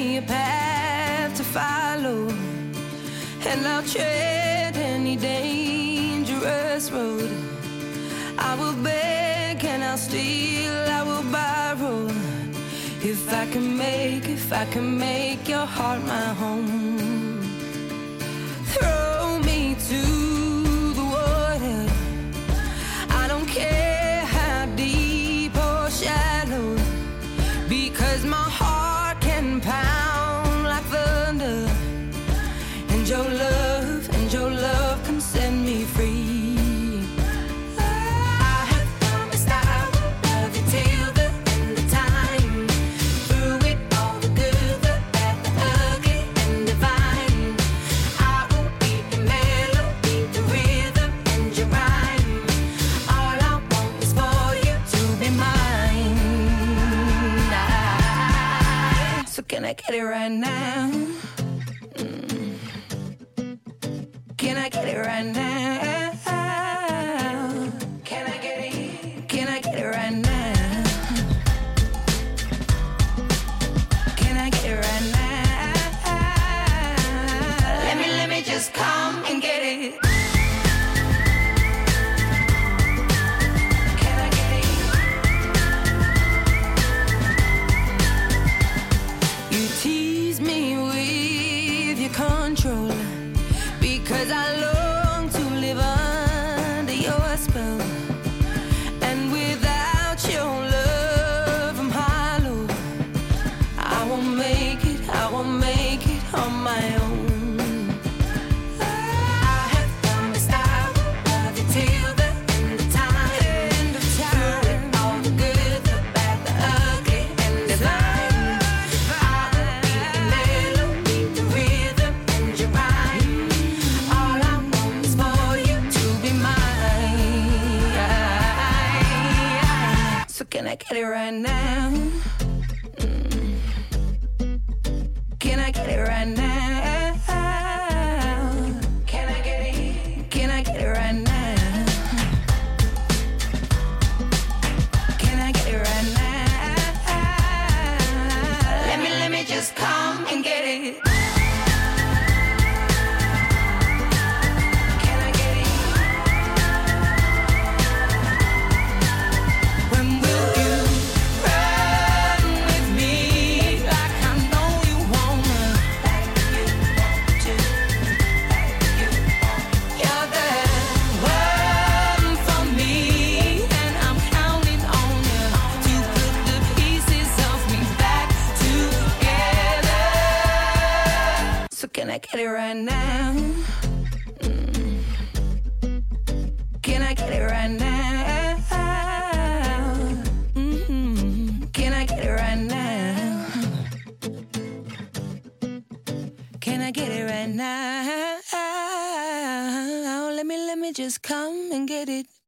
me a path to follow, and I'll tread any dangerous road. I will beg and I'll steal, I will borrow, if I can make your heart my home. Throw me to the water, I don't care how deep or shallow, because my heart can pound like thunder, and your love can set me free. Can I get it right now? Can I get it right now? Can I get it? Can I get it right now? Can I get it right now? Let me just come and get it. Tease me with your control, because I long to live under your spell, and without your love I'm hollow. I won't make it on my own. I have promised I will love you till the end of time. Through all the good, the bad, the ugly, and the divine. Can I get it right now? Can I get it right now? Can I get it? Can I get it right now? Can I get it right now? Let me just come and get it. Can I get it right now? Can I get it right now? Can I get it right now? Can I get it right now? Let me just come and get it.